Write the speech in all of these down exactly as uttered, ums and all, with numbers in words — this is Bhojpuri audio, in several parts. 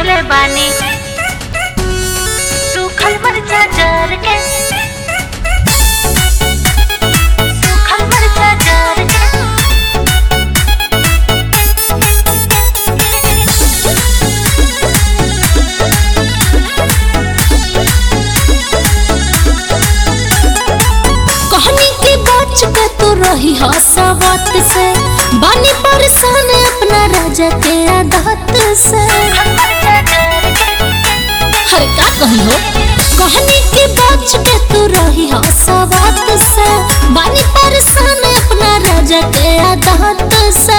ओइठले बानी सूखल मरचा जार के सूखल मरचा जार के कहानी के बच के तू रही हसावत से बानी परेशान अपना राजा के आदत से। हरे का कही हो कहानी के बच के तू रही हसावत से बानी परेशान अपना राजा के आदत से।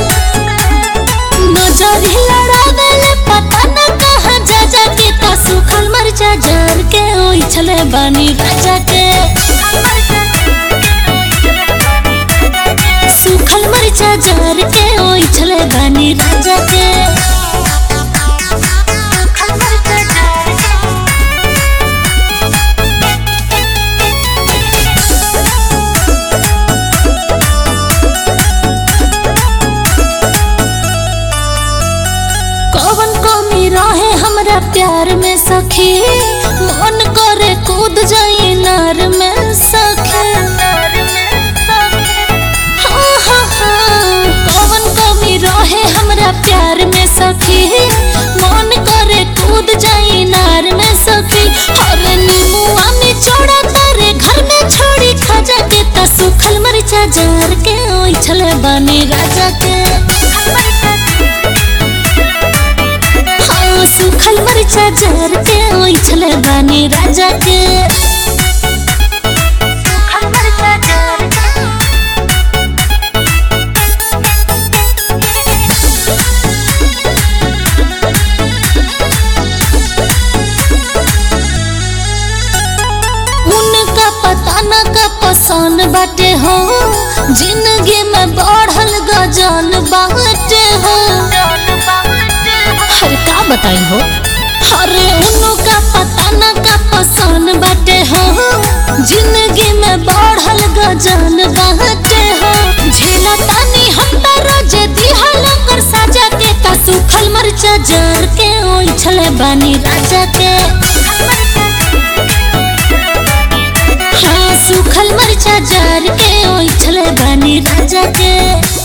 नजर लड़ावे ले पता न कहां जा जा के ता सूखल मरचा जार के ओइठले बानी राजा के सूखल मरचा जार के ओइठले बानी राजा के। कौन कमी रहे हमरा प्यार में सखी मन करे कूद जाई नार में सखी। हाँ हाँ हाँ कौन कमी रहे हमरा प्यार में सखी मन करे कूद जाई नार में सखी। अरे नीमुआ में चौड़ा करे घर में छोड़ी खजा के ता सूखल मरचा जार के ओइठले बानी राजा के। हाँ सूखल मरचा जार के ओइठले बानी राजा के। सूखल मरचा जार के उनका पता न का पसंद बाटे हो जिंदगी में बढ़ल गजन बाटे हो। अरे का बताई हो अरे उनका पता न का पसंद बाटे हो जिंदगी में बढ़ल गजन बाटे हो। झेला तानी हम त रोज दिहल कर सजा के ता सूखल मरचा जार के ओइठले बानी राजा के। हाँ सूखल मरचा जार के ओइठले बानी राजा के।